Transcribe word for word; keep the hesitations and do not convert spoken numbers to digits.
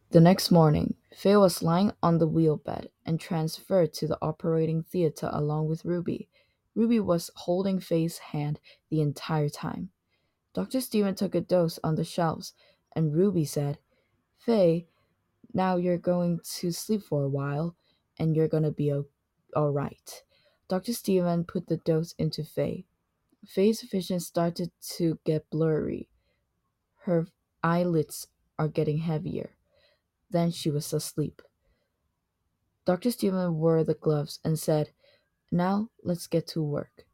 The next morning, Faye was lying on the wheel bed and transferred to the operating theater along with Ruby. Ruby was holding Faye's hand the entire time. Doctor Stephen took a dose on the shelves, and Ruby said, Faye, now you're going to sleep for a while, and you're going to be o- all right. Doctor Stephen put the dose into Faye. Faye's vision started to get blurry. Her eyelids are getting heavier. Then she was asleep. Doctor Stephen wore the gloves and said, Now let's get to work.